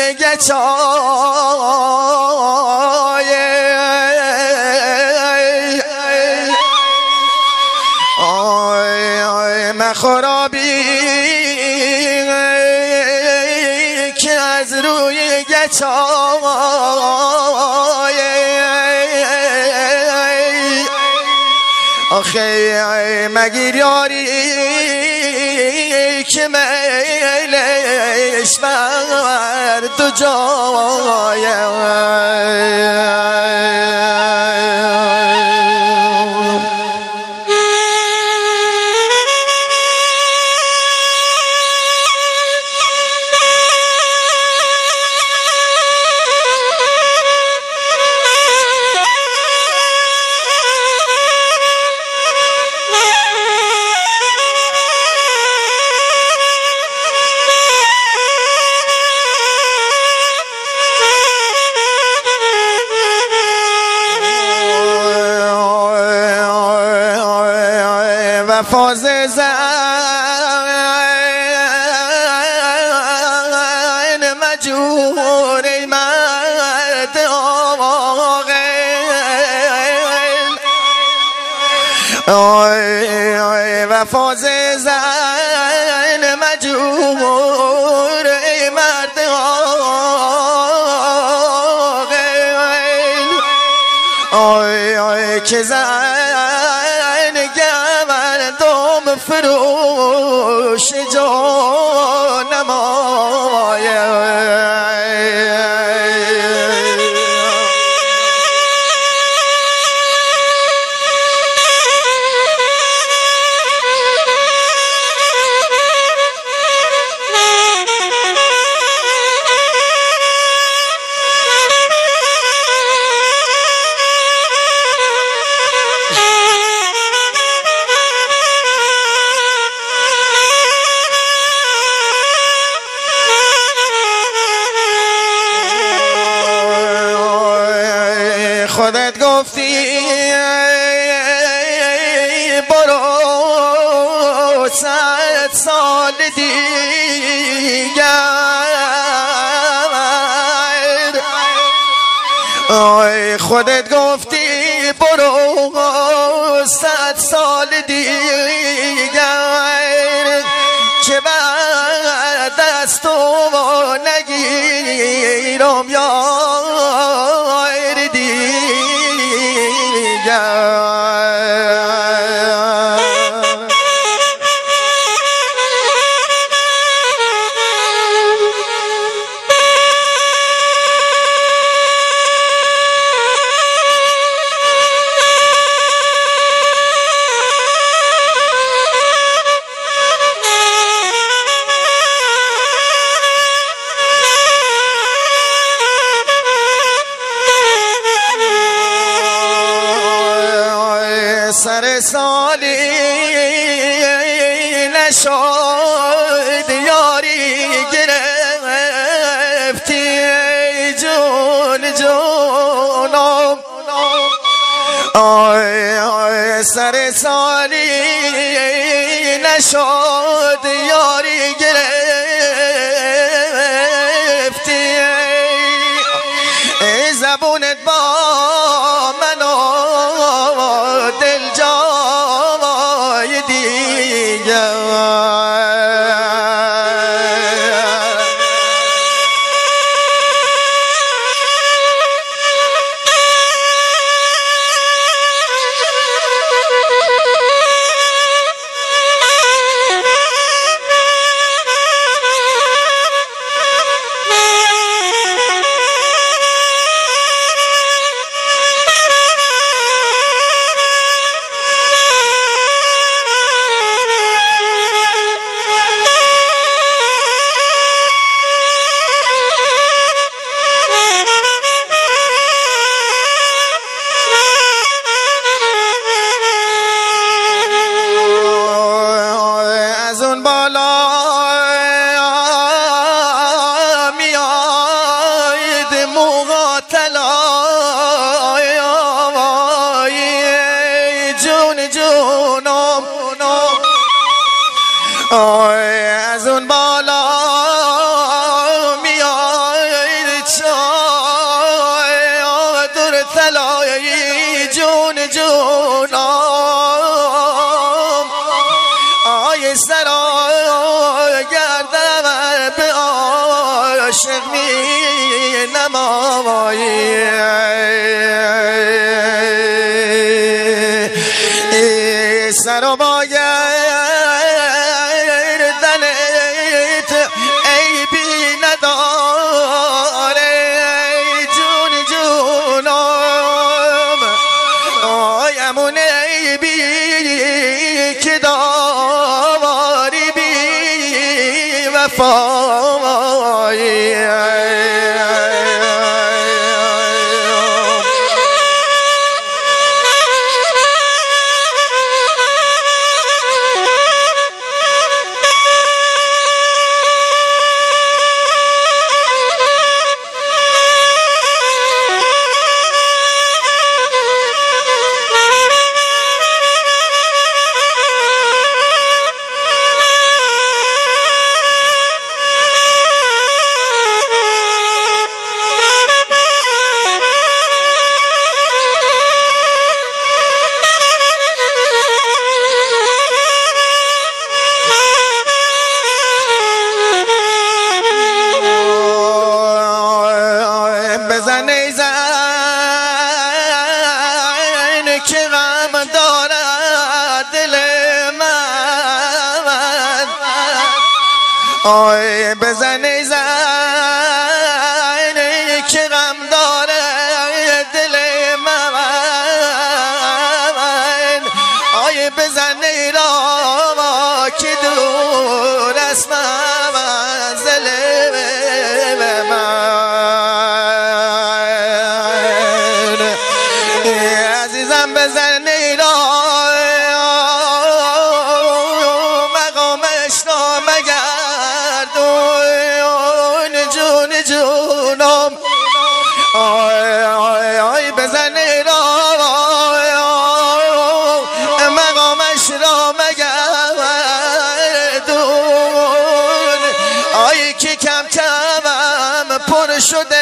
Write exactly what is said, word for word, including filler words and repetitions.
گچای آی آی مخرابی که از روی گچای آخه مگیر یاری که میلش بر دو جای فاز زن مجور مرد آقل و فاز زن مجور مرد آقل آی آی که زن گمردم فروش جانمای خودت گفتی برو صد سال دیگر آی خودت گفتی برو صد سال دیگر که بعد از تو نگیرم یار دیگر سر سالی نشد یاری گرفتی جون جونم آی آی سر سالی نشد یاری گرفتی ای زبونت با منو دل جای دیگر از اون بالا میاد طلایی جون جونم آی سرا گردم به عاشق می نمایی سرا با گردنت عیبی نداره جون جونم آیمون عیبی که داری بی وفایی بزنی زن که غم دارد دل من آی بزنی زن که غم دارد دل من آی بزنی را که دور است منزل من عزیزم بزنی را مقامش را مگردون جون جونم آی آی آی بزنی را مقامش را مگردون آی که کم کمم پر شده